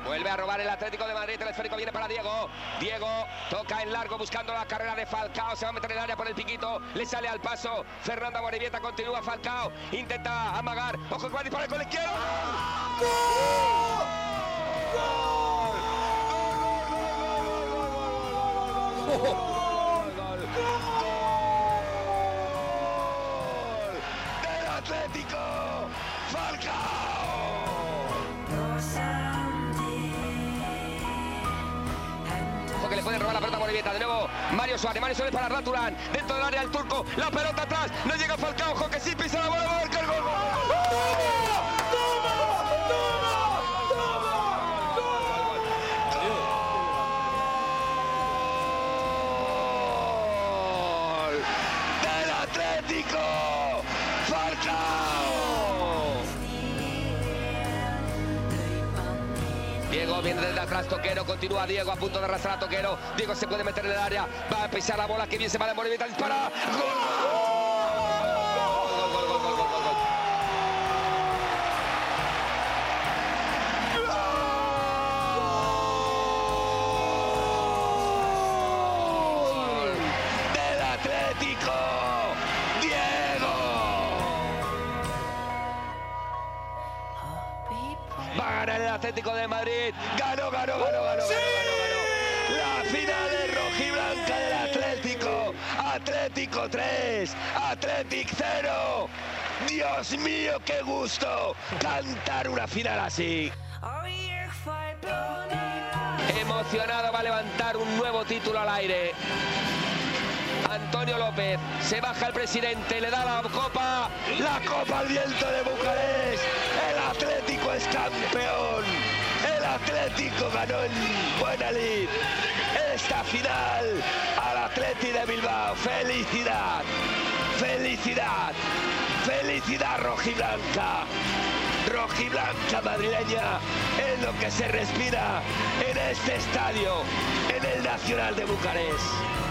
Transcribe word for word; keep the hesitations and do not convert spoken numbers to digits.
Vuelve a robar el Atlético de Madrid, el esférico viene para Diego. Diego toca en largo buscando la carrera de Falcao, se va a meter en el área por el piquito, le sale al paso. Fernando Amorebieta, continúa Falcao, intenta amagar, ojo que va a disparar con la izquierda. ¡Gol! ¡Gol! ¡Gol! ¡Gol! ¡Gol! ¡Gol! ¡Del Atlético! ¡Falcao! Que le pueden robar la pelota a Morevieta, de nuevo Mario Suárez, Mario Suárez para Raturán, dentro del área el turco, la pelota atrás, no llega Falcao, ojo que sí pisa la bola, marca el gol. ¡Gol! ¡Del Atlético! ¡Falcao! Diego viene desde atrás, Toquero, continúa Diego a punto de arrastrar a Toquero. Diego se puede meter en el área, va a pisar la bola, que bien se va de Morevieta, dispara. ¡Gol! ¡Gol, gol, gol, gol, gol, gol, gol! ¡Gol! ¡Del Atlético! ¡Diego! Va a ganar el Atlético de Madrid. Ganó, ganó, ganó, ganó, ¡Sí! ganó, ganó. La final es rojiblanca del Atlético. Atlético tres, Atlético cero. Dios mío, qué gusto cantar una final así. Emocionado, va a levantar un nuevo título al aire. Antonio López, se baja el presidente, le da la copa, la copa al viento de Bucarest. El Atlético es campeón. El Atlético ganó en Buena Lid esta final al Atleti de Bilbao. Felicidad, felicidad, felicidad rojiblanca. Rojiblanca madrileña es lo que se respira en este estadio, en el Nacional de Bucarest.